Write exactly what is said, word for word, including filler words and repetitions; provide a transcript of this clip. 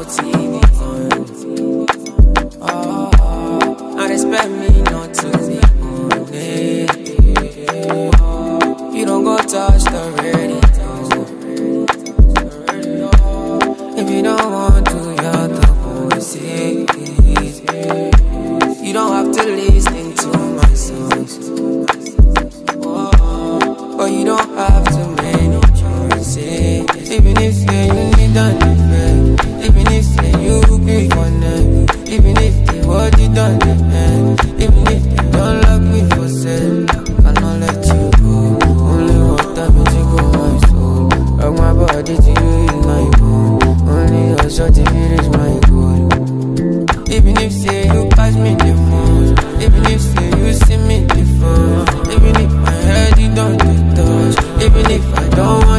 more T V on. Oh, I expect me not to be on it. You don't go touch the radio. If you don't want to, you're the voices. You don't have to listen to my songs. But you don't have too many choices. Even if you need an effect, even if you be for them, even if they what you done to them, even if they don't lock me for sale, I cannot let you go. Only water makes you go my soul. Rock my body to you is my goal. Only your shot if it is my goal. Even if say you pass me the most, even if say you see me the phone, even if my head you don't touch, even if I don't want